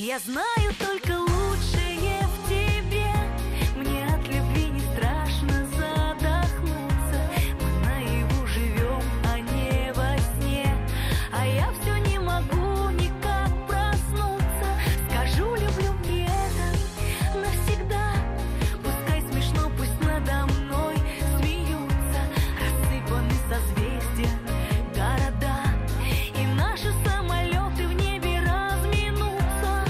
Я знаю только лучшее в тебе. Мне от любви не страшно задохнуться. Мы наяву живем, а не во сне. А я все не могу никак проснуться. Скажу, люблю мне это навсегда. Пускай смешно, пусть надо мной смеются. Рассыпаны созвездия, города, и наши самолеты в небе разминутся.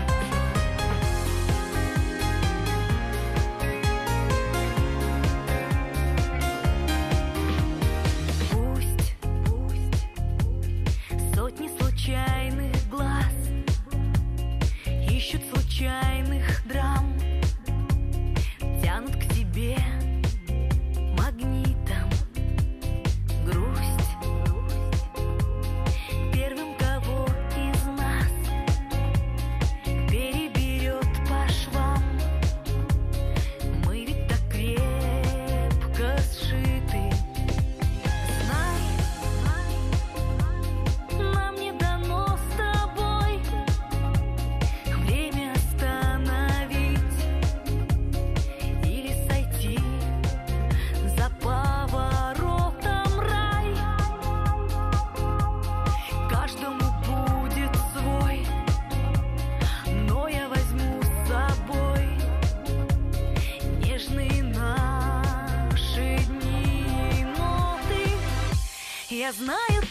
Пусть сотни случайных глаз ищут случайных драм, тянут к себе магнитом. Грусть первым, кого из нас переберет по швам. Мы ведь так крепко сшиты. Знай, нам не дано с тобой время остановить или сойти за поворотом рай. Каждому будет свой, но я возьму с собой нежные наши дни ноты. Я знаю